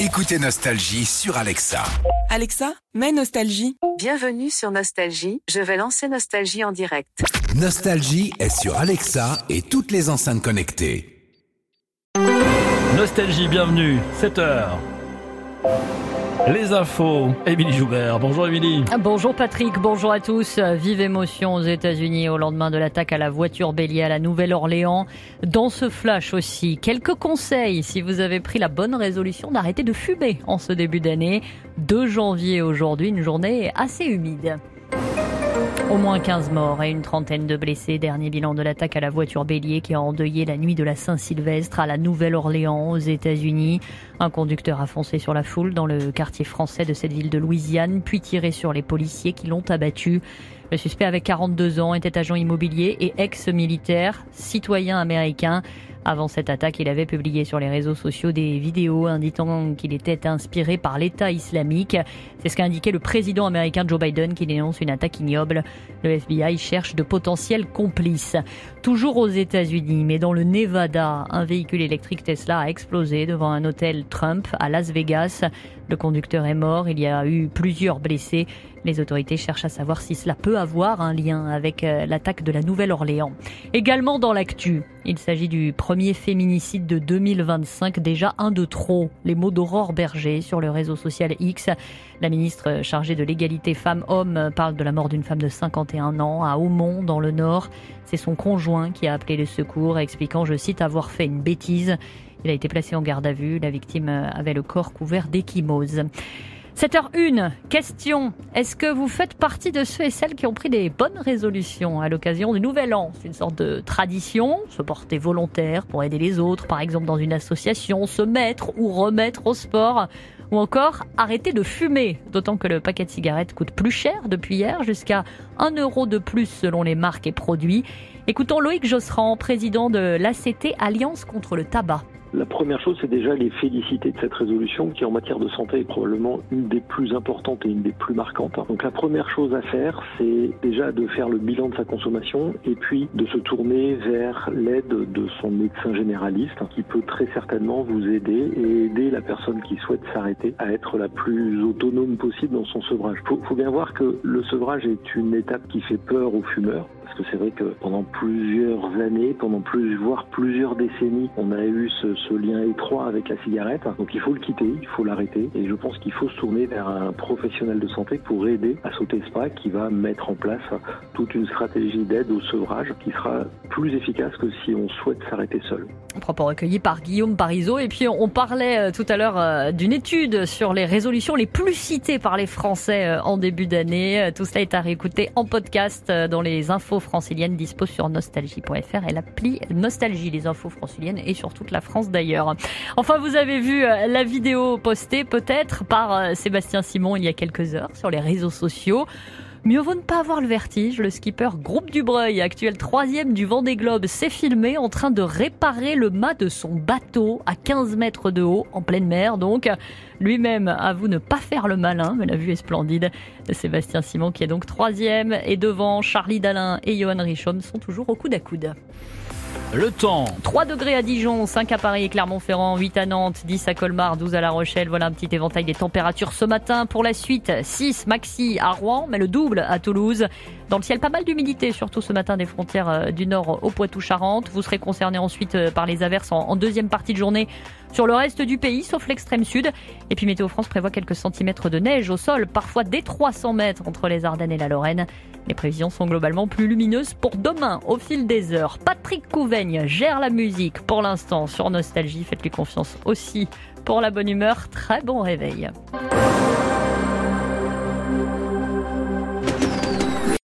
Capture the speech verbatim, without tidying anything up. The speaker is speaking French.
Écoutez Nostalgie sur Alexa. Alexa, mets Nostalgie. Bienvenue sur Nostalgie, je vais lancer Nostalgie en direct. Nostalgie est sur Alexa et toutes les enceintes connectées. Nostalgie, bienvenue, sept heures. Les infos, Émilie Joubert. Bonjour Émilie. Bonjour Patrick, bonjour à tous. Vive émotion aux États-Unis au lendemain de l'attaque à la voiture bélier à la Nouvelle-Orléans. Dans ce flash aussi, quelques conseils si vous avez pris la bonne résolution d'arrêter de fumer en ce début d'année. deux janvier aujourd'hui, une journée assez humide. Au moins quinze morts et une trentaine de blessés. Dernier bilan de l'attaque à la voiture bélier qui a endeuillé la nuit de la Saint-Sylvestre à la Nouvelle-Orléans aux États-Unis. Un conducteur a foncé sur la foule dans le quartier français de cette ville de Louisiane, puis tiré sur les policiers qui l'ont abattu. Le suspect avait quarante-deux ans, était agent immobilier et ex-militaire, citoyen américain. Avant cette attaque, il avait publié sur les réseaux sociaux des vidéos indiquant qu'il était inspiré par l'État islamique. C'est ce qu'a indiqué le président américain Joe Biden qui dénonce une attaque ignoble. Le F B I cherche de potentiels complices. Toujours aux États-Unis, mais dans le Nevada, un véhicule électrique Tesla a explosé devant un hôtel Trump à Las Vegas. Le conducteur est mort, il y a eu plusieurs blessés. Les autorités cherchent à savoir si cela peut avoir un lien avec l'attaque de la Nouvelle-Orléans. Également dans l'actu, il s'agit du premier féminicide de deux mille vingt-cinq, déjà un de trop. Les mots d'Aurore Berger sur le réseau social X. La ministre chargée de l'égalité femmes-hommes parle de la mort d'une femme de cinquante et un ans à Aumont, dans le Nord. C'est son conjoint qui a appelé les secours, expliquant, je cite, avoir fait une bêtise. Il a été placé en garde à vue. La victime avait le corps couvert d'échymose. sept heures une, question. Est-ce que vous faites partie de ceux et celles qui ont pris des bonnes résolutions à l'occasion du Nouvel An ? C'est une sorte de tradition, se porter volontaire pour aider les autres, par exemple dans une association, se mettre ou remettre au sport, ou encore arrêter de fumer, d'autant que le paquet de cigarettes coûte plus cher depuis hier, jusqu'à un euro de plus selon les marques et produits. Écoutons Loïc Josserand, président de l'A C T, Alliance contre le tabac. La première chose, c'est déjà les féliciter de cette résolution qui, en matière de santé, est probablement une des plus importantes et une des plus marquantes. Donc la première chose à faire, c'est déjà de faire le bilan de sa consommation et puis de se tourner vers l'aide de son médecin généraliste qui peut très certainement vous aider et aider la personne qui souhaite s'arrêter à être la plus autonome possible dans son sevrage. Il faut, faut bien voir que le sevrage est une étape qui fait peur aux fumeurs. Parce que c'est vrai que pendant plusieurs années, pendant plus, voire plusieurs décennies, on a eu ce, ce lien étroit avec la cigarette. Donc il faut le quitter, il faut l'arrêter. Et je pense qu'il faut se tourner vers un professionnel de santé pour aider à sauter ce pas, qui va mettre en place toute une stratégie d'aide au sevrage qui sera plus efficace que si on souhaite s'arrêter seul. Propos recueillis par Guillaume Parisot. Et puis on parlait tout à l'heure d'une étude sur les résolutions les plus citées par les Français en début d'année. Tout cela est à réécouter en podcast dans les infos franciliennes dispo sur nostalgie point f r et l'appli Nostalgie, les infos franciliennes et sur toute la France d'ailleurs. Enfin, vous avez vu la vidéo postée peut-être par Sébastien Simon il y a quelques heures sur les réseaux sociaux. Mieux vaut ne pas avoir le vertige. Le skipper Groupe Dubreuil, actuel troisième du Vendée Globe, s'est filmé en train de réparer le mât de son bateau à quinze mètres de haut, en pleine mer donc. Lui-même avoue ne pas faire le malin, mais la vue est splendide. Sébastien Simon, qui est donc troisième, et devant Charlie Dalin et Johan Richomme, sont toujours au coude à coude. Le temps. trois degrés à Dijon, cinq à Paris et Clermont-Ferrand, huit à Nantes, dix à Colmar, douze à La Rochelle. Voilà un petit éventail des températures ce matin. Pour la suite, six maxi à Rouen, mais le double à Toulouse. Dans le ciel, pas mal d'humidité, surtout ce matin des frontières du nord au Poitou-Charentes. Vous serez concernés ensuite par les averses en, en deuxième partie de journée sur le reste du pays, sauf l'extrême sud. Et puis Météo France prévoit quelques centimètres de neige au sol, parfois dès trois cents mètres entre les Ardennes et la Lorraine. Les prévisions sont globalement plus lumineuses pour demain au fil des heures. Patrick Couvaigne gère la musique pour l'instant sur Nostalgie. Faites-lui confiance aussi pour la bonne humeur. Très bon réveil.